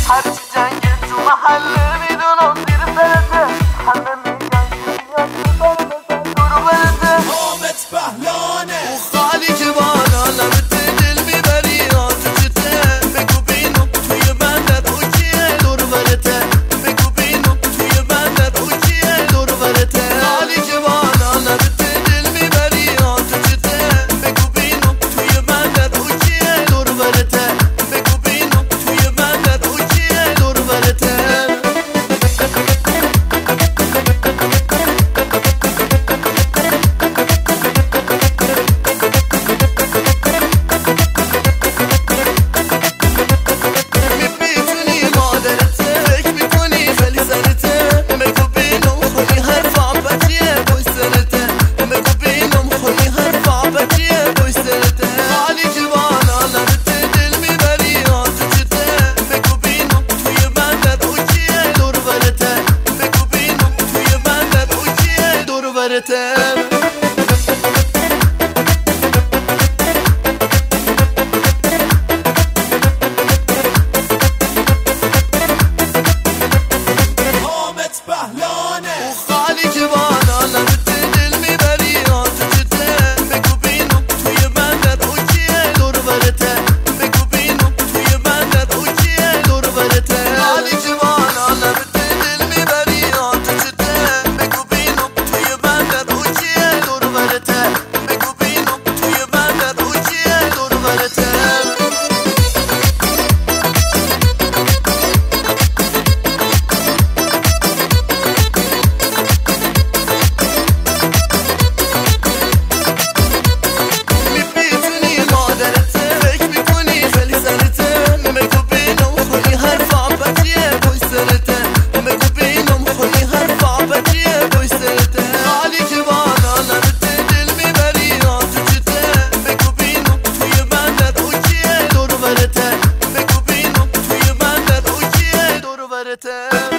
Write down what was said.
هرچی جنگه تو محله میدونم زیر سرته، همه میگن که بیاد دورو برته. حامد پهلانه او خالی که بالا لبت دل میبری آتو چته، بگو بینو توی بندر او کیه دورو برته، بگو بینو توی بندر او کیه دورو برته. خالی که بالا لبت دل میبری آتو چته، بگو بینو توی بندر او کیه دورو برته، بگو بینو توی بندر او کیه دورو برته. حامد پهلانه او خالی که بالا لبت دل میبری آتو چته، بگو بینو توی بندر او کیه دورو برته، بگو بینو توی بندر او کیه دورو برته. خالی که بالا لبت دل میبری آتو چته، بگو بینو توی بندر او کیه دورو برته، بگو بینو توی بندر او کیه دورو برته. Better